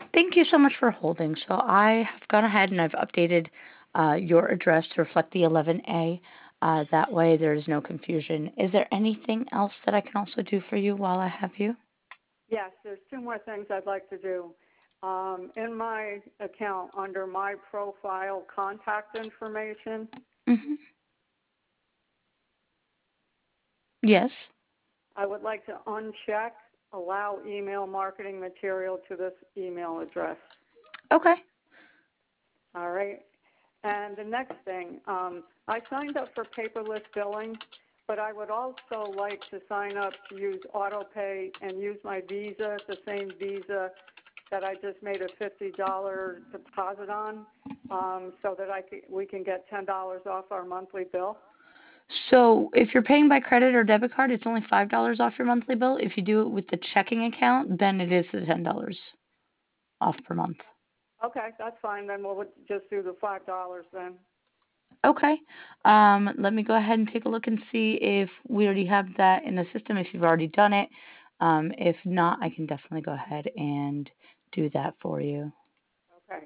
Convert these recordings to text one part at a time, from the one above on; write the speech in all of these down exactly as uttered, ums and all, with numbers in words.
Thank you so much for holding. So I have gone ahead and I've updated uh, your address to reflect the eleven A. Uh, that way there's no confusion. Is there anything else that I can also do for you while I have you? Yes, there's two more things I'd like to do. Um, in my account, under my profile contact information, Hmm. Yes. I would like to uncheck allow email marketing material to this email address. Okay. All right. And the next thing, um, I signed up for paperless billing, but I would also like to sign up to use AutoPay and use my Visa, the same Visa that I just made a fifty dollars deposit on, um, so that I can, we can get ten dollars off our monthly bill. So if you're paying by credit or debit card, it's only five dollars off your monthly bill. If you do it with the checking account, then it is the ten dollars off per month. Okay, that's fine. Then we'll just do the five dollars then. Okay. Um, let me go ahead and take a look and see if we already have that in the system, if you've already done it. Um, if not, I can definitely go ahead and do that for you. Okay.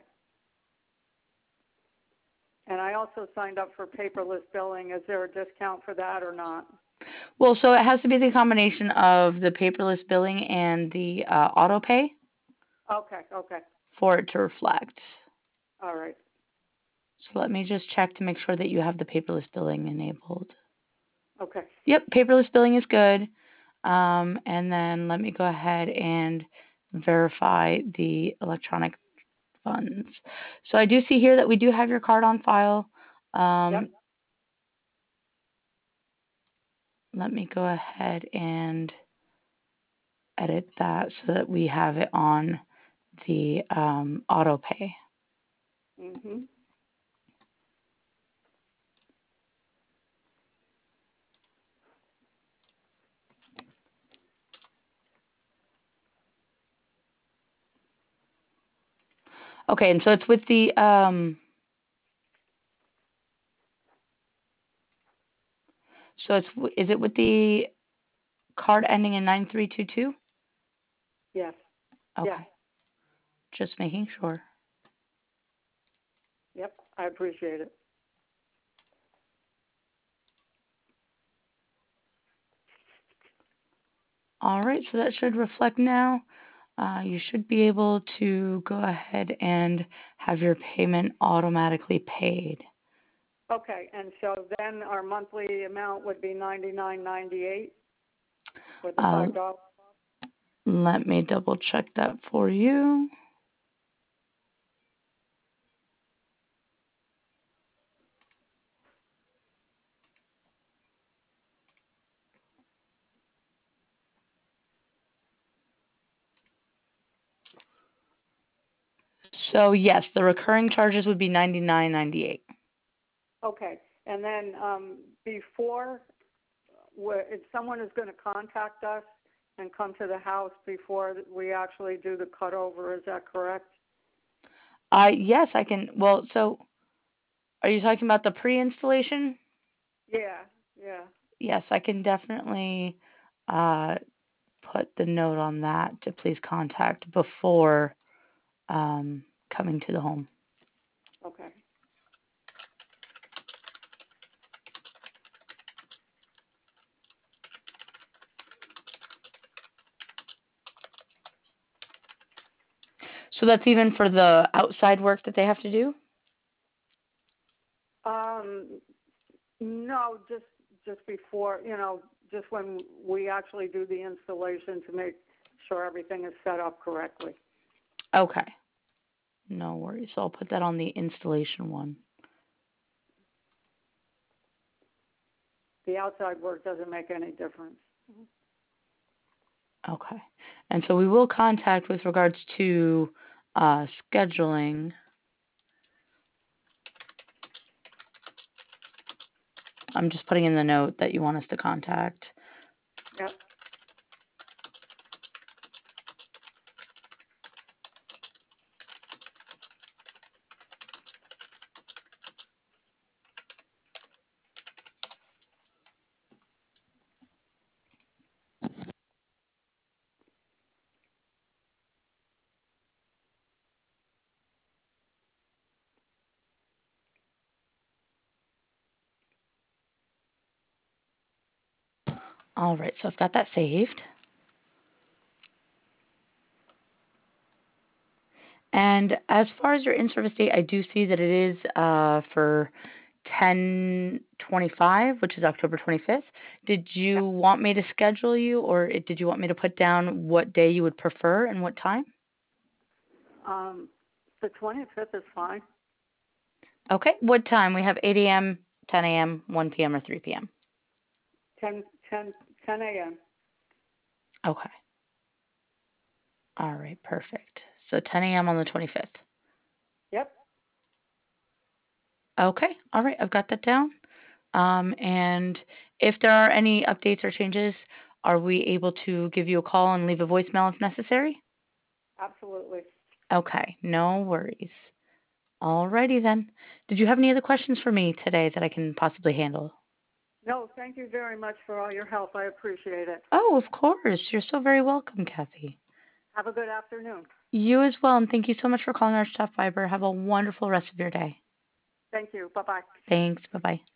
And I also signed up for paperless billing. Is there a discount for that or not? Well, so it has to be the combination of the paperless billing and the uh, auto pay Okay, okay. for it to reflect. All right. So let me just check to make sure that you have the paperless billing enabled. Okay. Yep, paperless billing is good. Um, and then let me go ahead and verify the electronic funds. So I do see here that we do have your card on file. Um, Yep. let me go ahead and edit that so that we have it on the um, auto pay. Mhm. Okay, and so it's with the um, so it's is it with the card ending in nine three two two? Yes. Yes. Okay, just making sure. Yep. I appreciate it. All right, so that should reflect now. Uh, you should be able to go ahead and have your payment automatically paid. Okay. And so then our monthly amount would be ninety-nine ninety-eight with the Uh, five dollars. let me double check that for you. So yes, the recurring charges would be ninety-nine ninety-eight. Okay. And then um, before, where if someone is going to contact us and come to the house before we actually do the cutover, is that correct? I yes, I can. Well, so are you talking about the pre-installation? Yeah. Yeah. Yes, I can definitely uh, put the note on that to please contact before um, coming to the home. Okay. So that's even for the outside work that they have to do? Um, no, just just before, you know, just when we actually do the installation to make sure everything is set up correctly. Okay. No worries. So I'll put that on the installation one. The outside work doesn't make any difference. Okay. And so we will contact with regards to uh, scheduling. I'm just putting in the note that you want us to contact. Yep. All right, so I've got that saved. And as far as your in-service date, I do see that it is uh, for ten twenty-five, which is October twenty-fifth. Did Yeah. you want me to schedule you, or it- did you want me to put down what day you would prefer and what time? Um, the twenty-fifth is fine. Okay, what time? We have eight a m, ten a m, one p m, or three p m. ten, ten, ten a.m. Okay. All right, perfect. So ten a m on the twenty-fifth. Yep. Okay, all right, I've got that down. Um, and if there are any updates or changes, are we able to give you a call and leave a voicemail if necessary? Absolutely. Okay, no worries. Alrighty then. Did you have any other questions for me today that I can possibly handle? No, thank you very much for all your help. I appreciate it. Oh, of course. You're so very welcome, Kathy. Have a good afternoon. You as well, and thank you so much for calling our Staff Fiber. Have a wonderful rest of your day. Thank you. Bye-bye. Thanks. Bye bye.